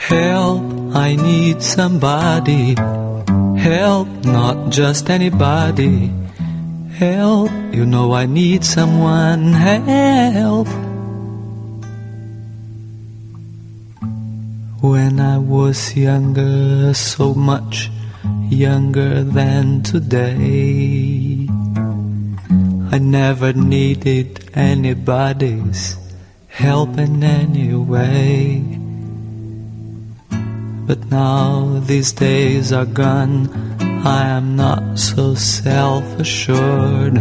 Help, I need somebody. Help, not just anybody. Help, you know I need someone. Help. When I was younger, so much younger than today, I never needed anybody's help in any way. But now these days are gone, I am not so self-assured.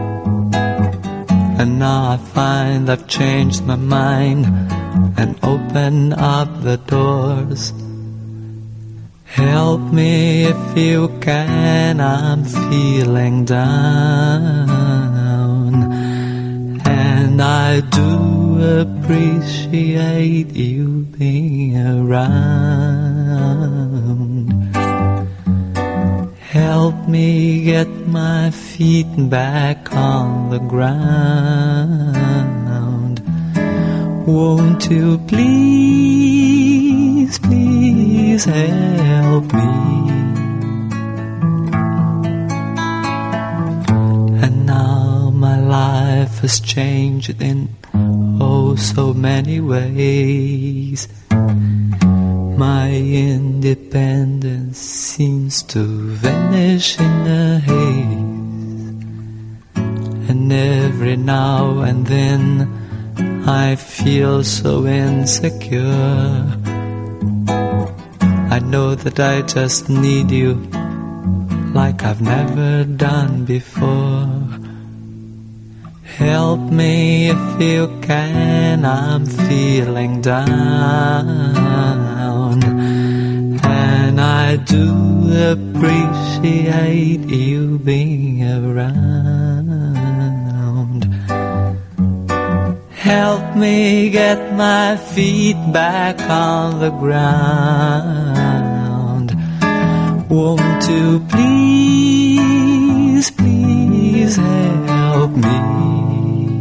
And now I find I've changed my mind and open up the doors. Help me if you can, I'm feeling down. And I do appreciate you being around. Help me get my feet back on the ground. Won't you please, please help me? And now my life has changed in oh so many ways. My independence seems to vanish in a haze. And every now and then I feel so insecure. I know that I just need you like I've never done before. Help me if you can, I'm feeling down. And I do appreciate you being around. Help me get my feet back on the ground. Won't you please, please help me?